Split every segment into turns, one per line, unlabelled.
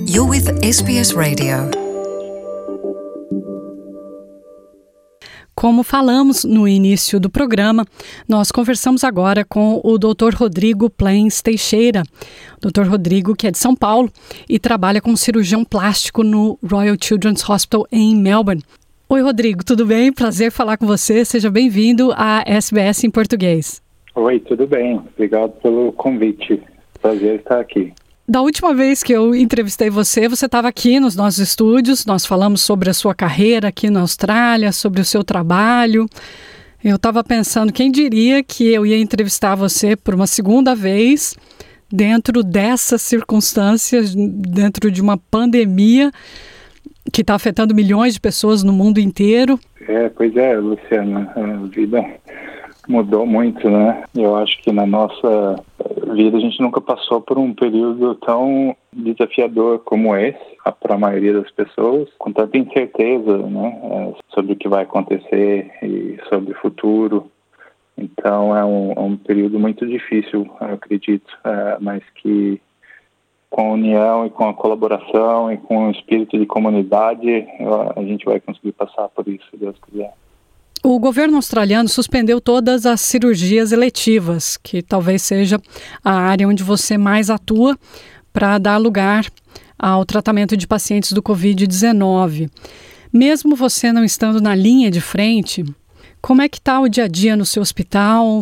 You're with SBS Radio. Como falamos no início do programa, nós conversamos agora com o Dr. Rodrigo Plains Teixeira. Dr. Rodrigo, que é de São Paulo e trabalha como cirurgião plástico no Royal Children's Hospital em Melbourne. Oi, Rodrigo, tudo bem? Prazer falar com você. Seja bem-vindo à SBS em português.
Oi, tudo bem. Obrigado pelo convite. Prazer estar aqui.
Da última vez que eu entrevistei você estava aqui nos nossos estúdios, nós falamos sobre a sua carreira aqui na Austrália, sobre o seu trabalho. Eu estava pensando, quem diria que eu ia entrevistar você por uma segunda vez, dentro dessas circunstâncias, dentro de uma pandemia que está afetando milhões de pessoas no mundo inteiro.
Pois é, Luciana, a vida mudou muito, né? Eu acho que na nossa vida a gente nunca passou por um período tão desafiador como esse, para a maioria das pessoas, com tanta incerteza, né, sobre o que vai acontecer e sobre o futuro. Então é um período muito difícil, eu acredito, mas que com a união e com a colaboração e com o espírito de comunidade a gente vai conseguir passar por isso, se Deus quiser.
O governo australiano suspendeu todas as cirurgias eletivas, que talvez seja a área onde você mais atua, para dar lugar ao tratamento de pacientes do Covid-19. Mesmo você não estando na linha de frente, como é que está o dia a dia no seu hospital?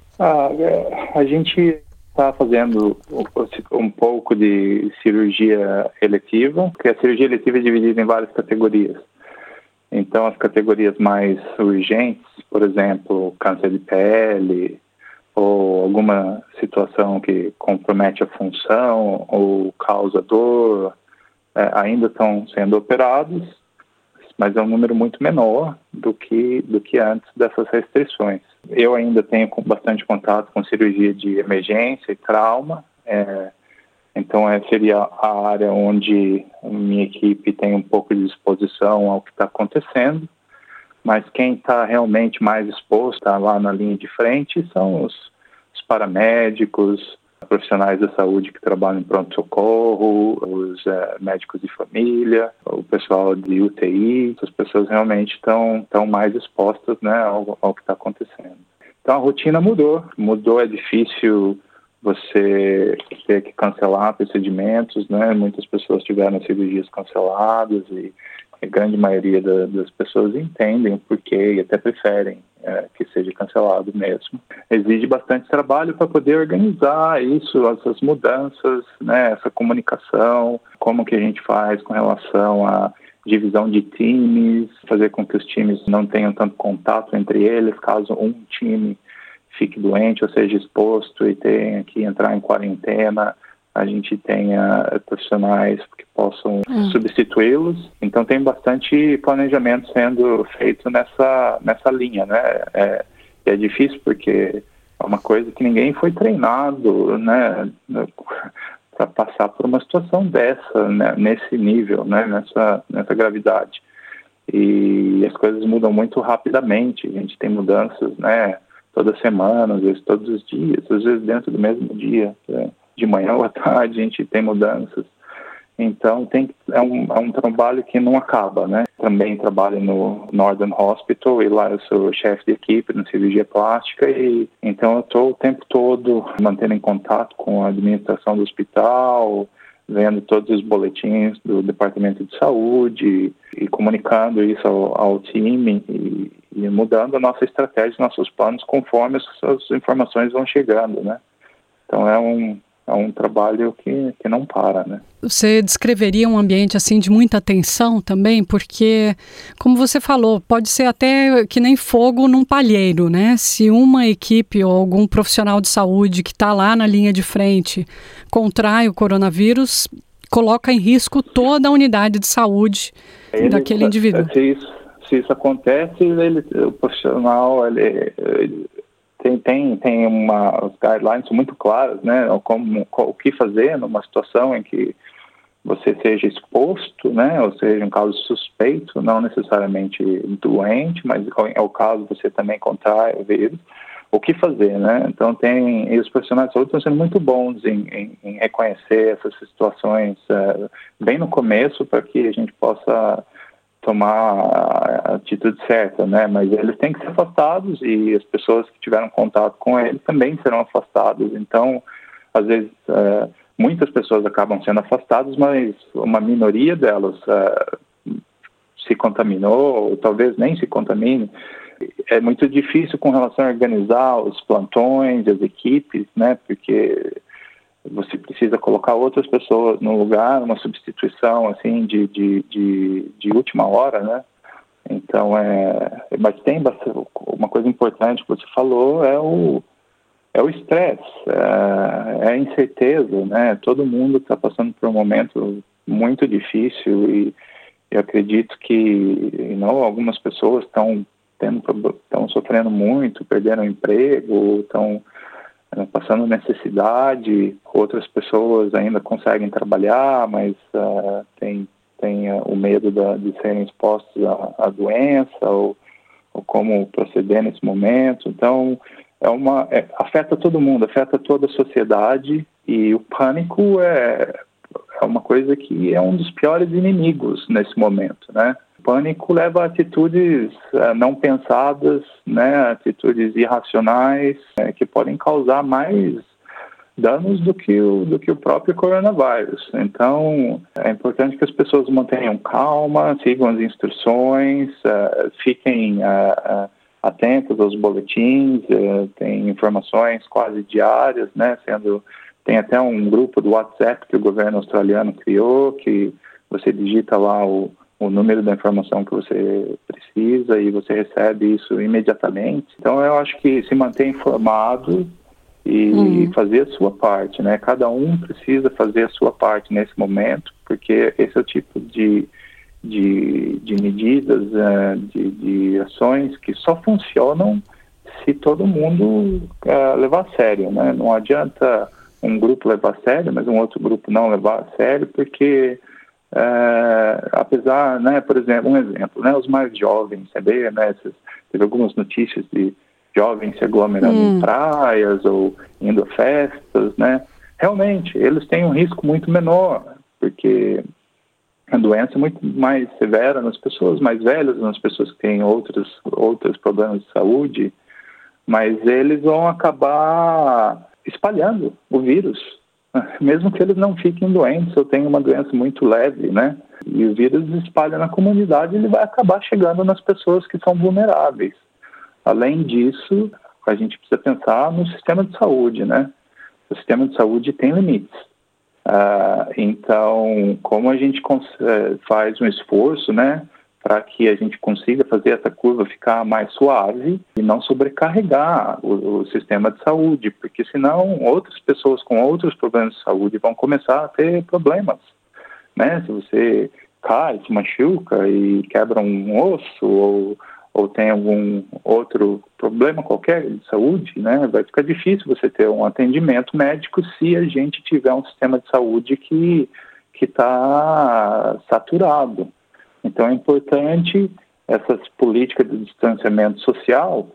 A gente está fazendo um pouco de cirurgia eletiva, porque a cirurgia eletiva é dividida em várias categorias. Então, as categorias mais urgentes, por exemplo, câncer de pele ou alguma situação que compromete a função ou causa dor, ainda estão sendo operados, mas é um número muito menor do que antes dessas restrições. Eu ainda tenho bastante contato com cirurgia de emergência e trauma, então seria a área onde a minha equipe tem um pouco de exposição ao que está acontecendo, mas quem está realmente mais exposto, está lá na linha de frente, são os paramédicos, profissionais da saúde que trabalham em pronto-socorro, os médicos de família, o pessoal de UTI. As pessoas realmente estão mais expostas, né, ao que está acontecendo. Então a rotina mudou, é difícil você ter que cancelar procedimentos, né? Muitas pessoas tiveram cirurgias canceladas e a grande maioria das pessoas entendem o porquê e até preferem que seja cancelado mesmo. Exige bastante trabalho para poder organizar isso, essas mudanças, né? Essa comunicação, como que a gente faz com relação à divisão de times, fazer com que os times não tenham tanto contato entre eles, caso um time fique doente ou seja exposto e tenha que entrar em quarentena, a gente tenha profissionais que possam substituí-los. Então tem bastante planejamento sendo feito nessa linha, né? É difícil porque é uma coisa que ninguém foi treinado, né, para passar por uma situação dessa, né, nesse nível, né, nessa gravidade. E as coisas mudam muito rapidamente, a gente tem mudanças, né, toda semana, às vezes todos os dias, às vezes dentro do mesmo dia, de manhã ou à tarde a gente tem mudanças. Então é um trabalho que não acaba, né? Também trabalho no Northern Hospital e lá eu sou chefe de equipe na cirurgia plástica e então eu estou o tempo todo mantendo em contato com a administração do hospital, vendo todos os boletins do Departamento de Saúde e comunicando isso ao time e mudando a nossa estratégia, nossos planos conforme as informações vão chegando, né? Então é um trabalho que não para, né?
Você descreveria um ambiente assim de muita tensão também? Porque, como você falou, pode ser até que nem fogo num palheiro, né? Se uma equipe ou algum profissional de saúde que está lá na linha de frente contrai o coronavírus, coloca em risco toda a unidade de saúde daquele indivíduo.
Se isso acontece, o profissional tem os guidelines muito claras, né? O que fazer numa situação em que você seja exposto, né? Ou seja, um caso suspeito, não necessariamente doente, mas é o caso você também contrai o vírus. o que fazer, né? Então e os profissionais de saúde estão sendo muito bons em reconhecer essas situações bem no começo, para que a gente possa tomar a atitude certa, né? Mas eles têm que ser afastados, e as pessoas que tiveram contato com eles também serão afastadas. Então, às vezes, muitas pessoas acabam sendo afastadas, mas uma minoria delas se contaminou, ou talvez nem se contamine. É muito difícil com relação a organizar os plantões, as equipes, né? Porque você precisa colocar outras pessoas no lugar, uma substituição assim de última hora, né? Então mas tem uma coisa importante que você falou, é o estresse, é a incerteza, né? Todo mundo está passando por um momento muito difícil, e eu acredito que algumas pessoas estão sofrendo muito, perderam o emprego, estão passando necessidade. Outras pessoas ainda conseguem trabalhar, mas tem o medo de serem expostos à doença, ou como proceder nesse momento. Então, afeta todo mundo, afeta toda a sociedade, e o pânico é uma coisa que é um dos piores inimigos nesse momento, né? O pânico leva a atitudes não pensadas, né? Atitudes irracionais, que podem causar mais danos do que o próprio coronavírus. Então, é importante que as pessoas mantenham calma, sigam as instruções, fiquem atentos aos boletins, tem informações quase diárias, né? Tem até um grupo do WhatsApp que o governo australiano criou, que você digita lá o número da informação que você precisa e você recebe isso imediatamente. Então, eu acho que se manter informado e fazer a sua parte, né? Cada um precisa fazer a sua parte nesse momento, porque esse é o tipo de medidas, de ações que só funcionam se todo mundo levar a sério, né? Não adianta um grupo levar a sério, mas um outro grupo não levar a sério, porque apesar, né, por exemplo, né, os mais jovens, sabe, né, teve algumas notícias de jovens se aglomerando em praias ou indo a festas, né? Realmente, eles têm um risco muito menor, porque a doença é muito mais severa nas pessoas mais velhas, nas pessoas que têm outros problemas de saúde, mas eles vão acabar espalhando o vírus, mesmo que eles não fiquem doentes ou tenham uma doença muito leve, né? E o vírus espalha na comunidade e ele vai acabar chegando nas pessoas que são vulneráveis. Além disso, a gente precisa pensar no sistema de saúde, né? O sistema de saúde tem limites. Então, como a gente faz um esforço, né, para que a gente consiga fazer essa curva ficar mais suave e não sobrecarregar o sistema de saúde, porque senão outras pessoas com outros problemas de saúde vão começar a ter problemas, né? Se você cai, se machuca e quebra um osso ou tem algum outro problema qualquer de saúde, né, vai ficar difícil você ter um atendimento médico se a gente tiver um sistema de saúde que está saturado. Então, é importante essas políticas de distanciamento social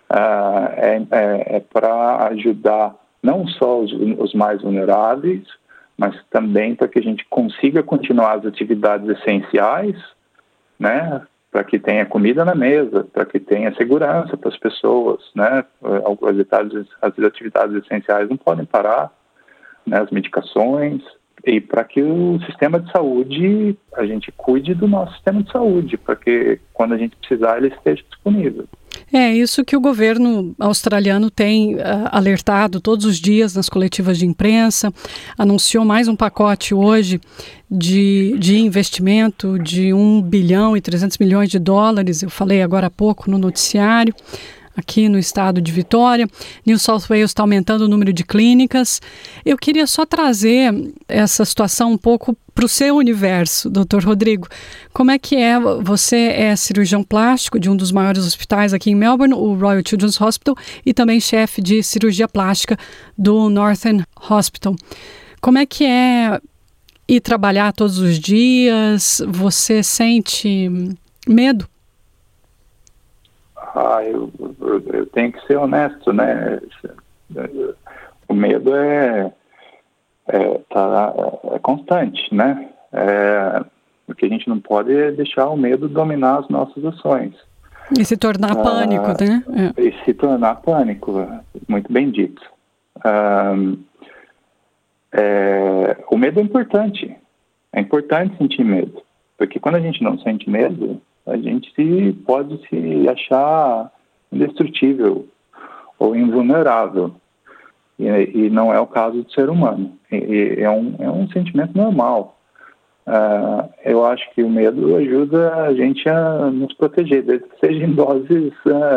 para ajudar não só os mais vulneráveis, mas também para que a gente consiga continuar as atividades essenciais, né? Para que tenha comida na mesa, para que tenha segurança para as pessoas, né? As atividades essenciais não podem parar, né? As medicações, e para que o sistema de saúde, a gente cuide do nosso sistema de saúde, para que quando a gente precisar ele esteja disponível.
É isso que o governo australiano tem alertado todos os dias nas coletivas de imprensa. Anunciou mais um pacote hoje de investimento de 1 bilhão e 300 milhões de dólares. Eu falei agora há pouco no noticiário, aqui no estado de Vitória. New South Wales está aumentando o número de clínicas. Eu queria só trazer essa situação um pouco para o seu universo, Dr. Rodrigo. Como é que é? Você é cirurgião plástico de um dos maiores hospitais aqui em Melbourne, o Royal Children's Hospital, e também chefe de cirurgia plástica do Northern Hospital. Como é que é ir trabalhar todos os dias? Você sente medo?
Eu tenho que ser honesto, né? O medo é constante, né? Porque a gente não pode deixar o medo dominar as nossas ações.
E se tornar pânico, né?
E se tornar pânico, muito bem dito. O medo é importante. É importante sentir medo. Porque quando a gente não sente medo, a gente pode se achar indestrutível ou invulnerável. E não é o caso do ser humano. É um sentimento normal. Eu acho que o medo ajuda a gente a nos proteger, desde que seja em doses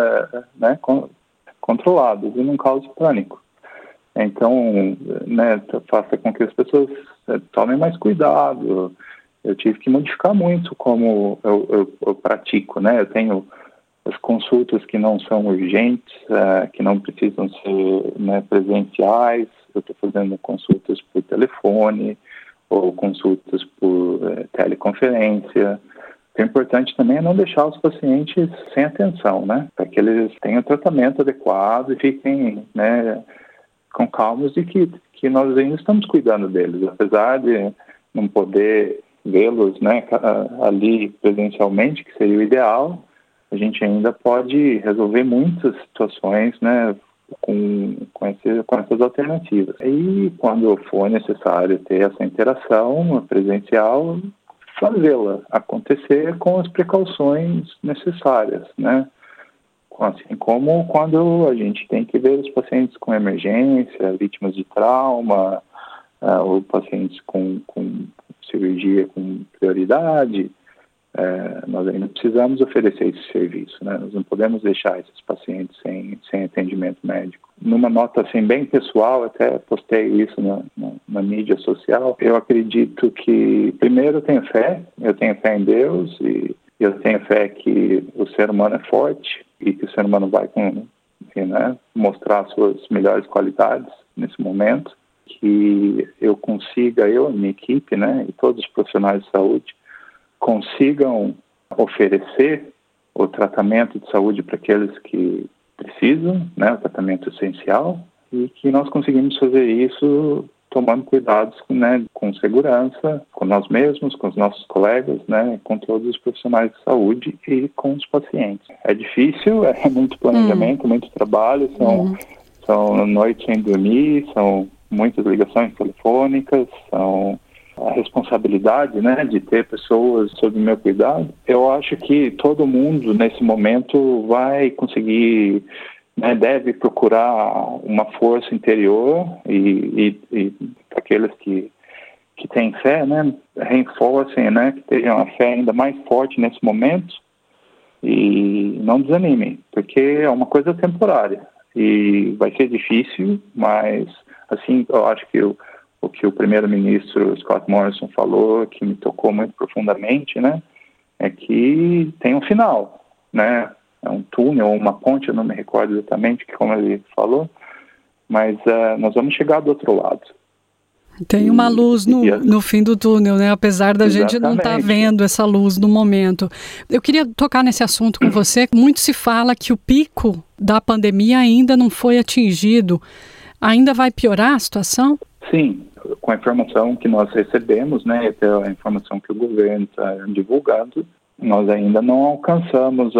controladas e não cause pânico. Então, né, faça com que as pessoas tomem mais cuidado. Eu tive que modificar muito como eu pratico, né? Eu tenho as consultas que não são urgentes, que não precisam ser, né, presenciais. Eu estou fazendo consultas por telefone ou consultas por teleconferência. O importante também é não deixar os pacientes sem atenção, né? Para que eles tenham tratamento adequado e fiquem, né, com calmos de que nós ainda estamos cuidando deles, apesar de não poder vê-los, né, ali presencialmente, que seria o ideal. A gente ainda pode resolver muitas situações, né, com essas alternativas. E quando for necessário ter essa interação presencial, fazê-la acontecer com as precauções necessárias, né? Assim como quando a gente tem que ver os pacientes com emergência, vítimas de trauma, ou pacientes com cirurgia com prioridade, nós ainda precisamos oferecer esse serviço, né? Nós não podemos deixar esses pacientes sem atendimento médico. Numa nota assim, bem pessoal, até postei isso na mídia social, eu acredito que, primeiro, eu tenho fé em Deus e eu tenho fé que o ser humano é forte e que o ser humano vai mostrar suas melhores qualidades nesse momento, que eu consiga, eu e minha equipe, né, e todos os profissionais de saúde, consigam oferecer o tratamento de saúde para aqueles que precisam, né, o tratamento essencial, e que nós conseguimos fazer isso tomando cuidados, né, com segurança, com nós mesmos, com os nossos colegas, né, com todos os profissionais de saúde e com os pacientes. É difícil, é muito planejamento, muito trabalho, são noites sem dormir, são muitas ligações telefônicas, são a responsabilidade, né, de ter pessoas sob o meu cuidado. Eu acho que todo mundo, nesse momento, vai conseguir, né, deve procurar uma força interior e aqueles que têm fé, né, reforcem, né, que tenham a fé ainda mais forte nesse momento e não desanimem, porque é uma coisa temporária e vai ser difícil, mas assim, eu acho que o que o primeiro-ministro Scott Morrison falou, que me tocou muito profundamente, né, é que tem um final, né, é um túnel ou uma ponte, eu não me recordo exatamente como ele falou, mas nós vamos chegar do outro lado.
Tem uma luz no fim do túnel, né? Apesar da gente não estar vendo essa luz no momento. Eu queria tocar nesse assunto com você. Muito se fala que o pico da pandemia ainda não foi atingido. Ainda vai piorar a situação?
Sim, com a informação que nós recebemos, né, até a informação que o governo está divulgando, nós ainda não alcançamos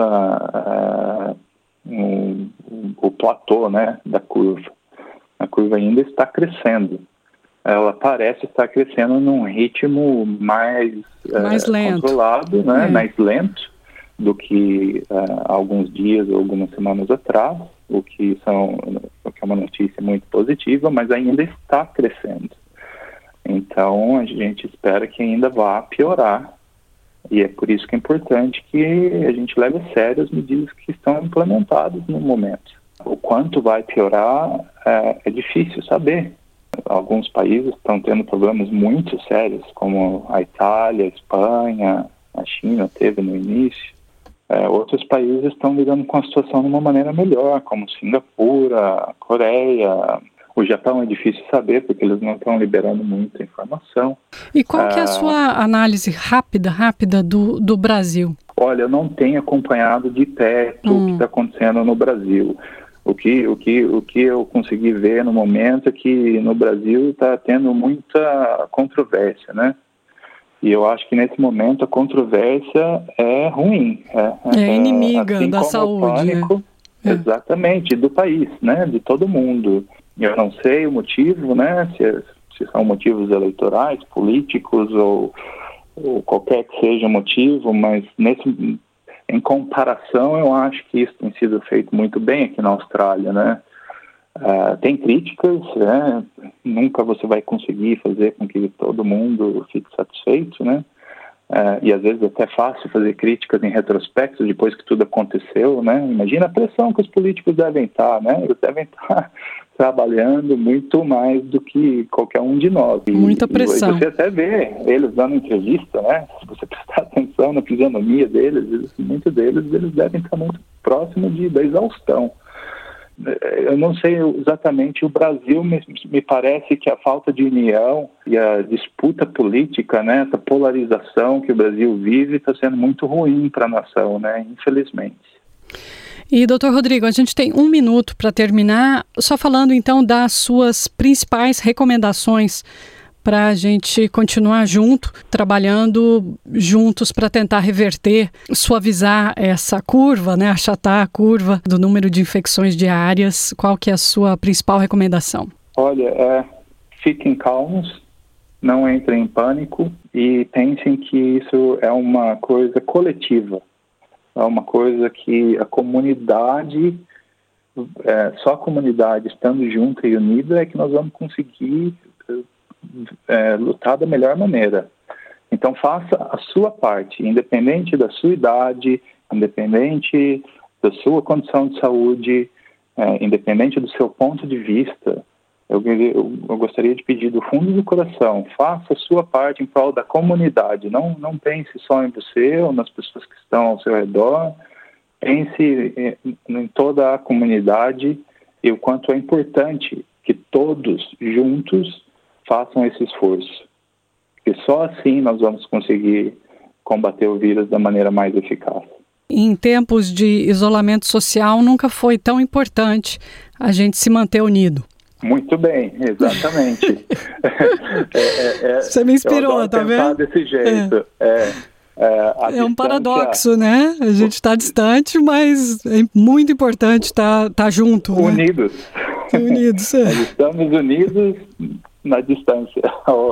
o platô, né, da curva. A curva ainda está crescendo. Ela parece estar crescendo num ritmo mais
lento,
controlado, né, mais lento do que alguns dias ou algumas semanas atrás, o que é uma notícia muito positiva, mas ainda está crescendo. Então, a gente espera que ainda vá piorar. E é por isso que é importante que a gente leve a sério as medidas que estão implementadas no momento. O quanto vai piorar é difícil saber. Alguns países estão tendo problemas muito sérios, como a Itália, a Espanha, a China teve no início. Outros países estão lidando com a situação de uma maneira melhor, como Singapura, Coreia. O Japão é difícil saber, porque eles não estão liberando muita informação.
E qual que é a sua análise rápida do Brasil?
Olha, eu não tenho acompanhado de perto o que está acontecendo no Brasil. O que eu consegui ver no momento é que no Brasil está tendo muita controvérsia, né? E eu acho que nesse momento a controvérsia é ruim.
É inimiga
assim
da
como
saúde.
O pânico, exatamente, do país, né? De todo mundo. Eu não sei o motivo, né? Se são motivos eleitorais, políticos ou qualquer que seja o motivo, mas em comparação eu acho que isso tem sido feito muito bem aqui na Austrália, né? Tem críticas, né? Nunca você vai conseguir fazer com que todo mundo fique satisfeito, né? E às vezes é até fácil fazer críticas em retrospecto depois que tudo aconteceu, né? Imagina a pressão que os políticos devem estar, né? Eles devem estar trabalhando muito mais do que qualquer um de nós.
Muita pressão.
E você até vê eles dando entrevista, né? Se você prestar atenção na fisionomia deles, muitos deles devem estar muito próximos da exaustão. Eu não sei exatamente, o Brasil me parece que a falta de união e a disputa política, né, essa polarização que o Brasil vive está sendo muito ruim para a nação, né, infelizmente.
E, doutor Rodrigo, a gente tem 1 minuto para terminar, só falando então das suas principais recomendações para a gente continuar trabalhando juntos para tentar reverter, suavizar essa curva, né, achatar a curva do número de infecções diárias. Qual que é a sua principal recomendação?
Olha, fiquem calmos, não entrem em pânico e pensem que isso é uma coisa coletiva. É uma coisa que a comunidade, só a comunidade estando junta e unida é que nós vamos conseguir lutar da melhor maneira. Então faça a sua parte, independente da sua idade, independente da sua condição de saúde, independente do seu ponto de vista. Eu gostaria de pedir do fundo do coração, faça a sua parte em prol da comunidade. Não pense só em você ou nas pessoas que estão ao seu redor. Pense em toda a comunidade e o quanto é importante que todos juntos façam esse esforço. Porque só assim nós vamos conseguir combater o vírus da maneira mais eficaz.
Em tempos de isolamento social, nunca foi tão importante a gente se manter unido.
Muito bem, exatamente.
Você me inspirou, tá vendo?
Desse jeito.
É um paradoxo, né? A gente está distante, mas é muito importante estar junto.
Unidos.
Né? Unidos,
Nós estamos unidos na distância.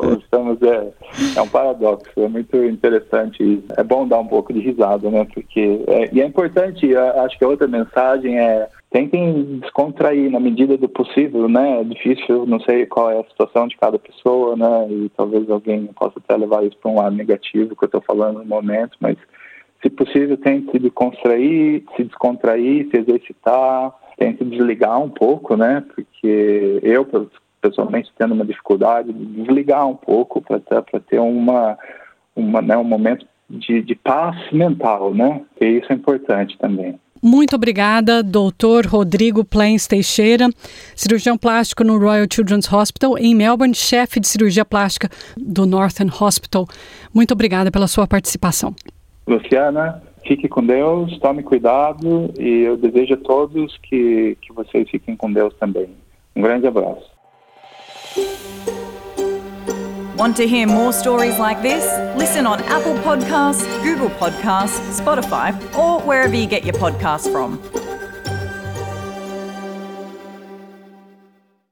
É um paradoxo, é muito interessante isso. É bom dar um pouco de risada, né? Porque e é importante, acho que a outra mensagem tentem descontrair na medida do possível, né? É difícil, não sei qual é a situação de cada pessoa, né? E talvez alguém possa até levar isso para um lado negativo que eu estou falando no momento, mas se possível, tente se descontrair, se exercitar, tente desligar um pouco, né? Porque eu, pessoalmente, tendo uma dificuldade de desligar um pouco para ter um momento de paz mental, né? E isso é importante também.
Muito obrigada, doutor Rodrigo Plains Teixeira, cirurgião plástico no Royal Children's Hospital em Melbourne, chefe de cirurgia plástica do Northern Hospital. Muito obrigada pela sua participação.
Luciana, fique com Deus, tome cuidado e eu desejo a todos que vocês fiquem com Deus também. Um grande abraço.
Want to hear more stories like this? Listen on Apple Podcasts, Google Podcasts, Spotify, or wherever you get your podcasts from.